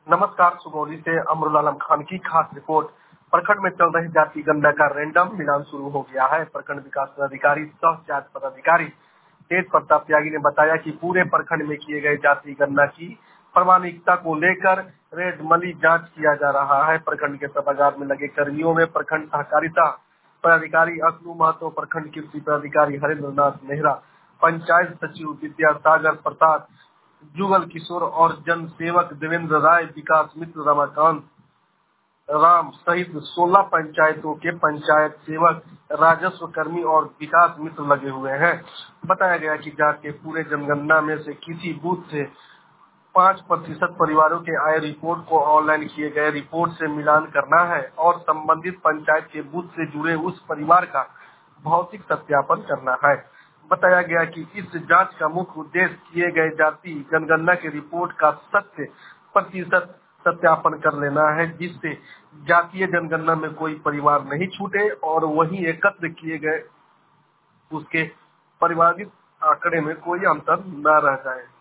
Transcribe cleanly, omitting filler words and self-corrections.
नमस्कार। सुगौली से अमरुल आलम खान की खास रिपोर्ट। प्रखंड में चल रही जाति गणना का रैंडम मिलान शुरू हो गया है। प्रखंड विकास पदाधिकारी सह जाति पदाधिकारी तेज प्रताप त्यागी ने बताया कि पूरे प्रखंड में किए गए जाति गणना की प्रामाणिकता को लेकर रेडमली जांच किया जा रहा है। प्रखंड के सभागार में लगे कर्मियों में प्रखंड सहकारिता पदाधिकारी असलू महतो, प्रखंड कृषि पदाधिकारी हरेंद्र नाथ नेहरा, पंचायत सचिव विद्यासागर प्रसाद, जुगल किशोर और जन सेवक देवेंद्र राय, विकास मित्र रमाकांत राम सहित 16 पंचायतों के पंचायत सेवक, राजस्व कर्मी और विकास मित्र लगे हुए हैं। बताया गया कि जांच के पूरे जनगणना में से किसी बूथ से 5% परिवारों के आय रिपोर्ट को ऑनलाइन किए गए रिपोर्ट से मिलान करना है और संबंधित पंचायत के बूथ से जुड़े उस परिवार का भौतिक सत्यापन करना है। बताया गया कि इस जांच का मुख्य उद्देश्य किए गए जाति जनगणना के रिपोर्ट का 100% सत्यापन कर लेना है, जिससे जातीय जनगणना में कोई परिवार नहीं छूटे और वहीं एकत्र किए गए उसके परिवारिक आंकड़े में कोई अंतर न रह जाए।